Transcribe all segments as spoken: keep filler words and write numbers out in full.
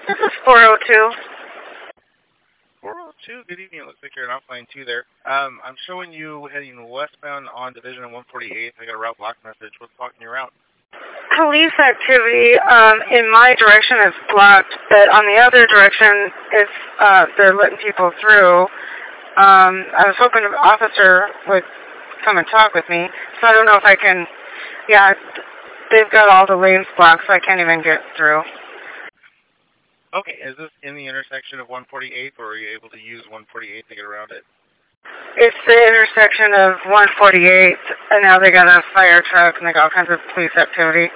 This is four oh two. four oh two, good evening. It looks like you're an offline two there. Um, I'm showing you heading westbound on Division one forty-eighth. I got a route block message. What's blocking your route? Police activity um, in my direction is blocked, but on the other direction, it's uh, they're letting people through. Um, I was hoping an officer would come and talk with me, so I don't know if I can. Yeah, they've got all the lanes blocked, so I can't even get through. Okay, is this in the intersection of one forty-eighth, or are you able to use one forty-eighth to get around it? It's the intersection of one forty-eighth, and now they got a fire truck, and they got all kinds of police activity.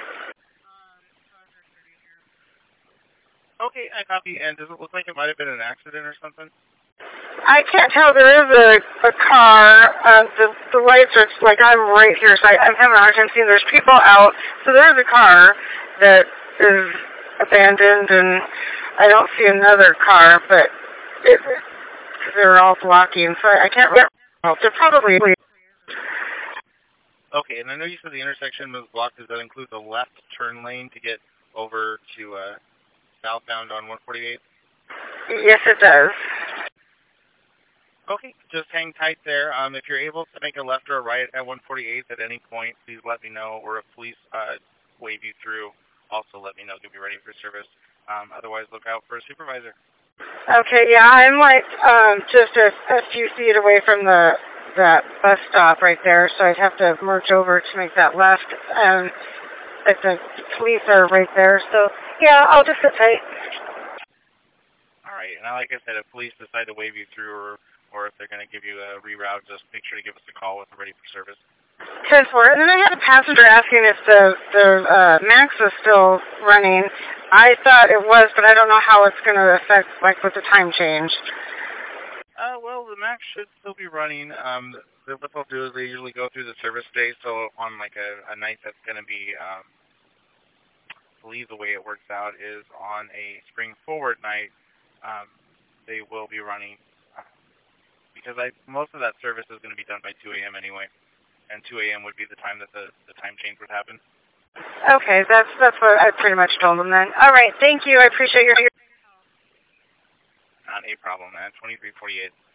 Okay, I copy. And does it look like it might have been an accident or something? I can't tell. There is a, a car. Uh, the, the lights are, like, I'm right here, so I, I'm having a hard time seeing. There's people out. So there's a car that is abandoned, and I don't see another car, but it, they're all blocking, so I, I can't remember. They're probably... Okay, and I know you said the intersection was blocked. Does that include the left turn lane to get over to uh, southbound on one forty-eight? Yes, it does. Okay, just hang tight there. Um, if you're able to make a left or a right at one forty-eighth at any point, please let me know, or if police uh, wave you through, also let me know. Get me ready for service. Um, otherwise, look out for a supervisor. Okay, yeah, I'm like um, just a, a few feet away from the that bus stop right there, so I'd have to merge over to make that left. Um, but the police are right there, so yeah, I'll just sit tight. All right, and like I said, if police decide to wave you through, or or if they're going to give you a reroute, just make sure to give us a call with a ready for service. ten four. And then I had a passenger asking if the, the uh, MAX was still running. I thought it was, but I don't know how it's going to affect, like, with the time change. Uh, well, the MAX should still be running. Um, the, what they'll do is they usually go through the service day, so on, like, a, a night that's going to be, um, I believe the way it works out is on a spring forward night, um, they will be running. Because I, most of that service is going to be done by two a.m. anyway, and two a.m. would be the time that the, the time change would happen. Okay, that's that's what I pretty much told them then. All right, thank you. I appreciate your... Not a problem, man. twenty-three forty-eight.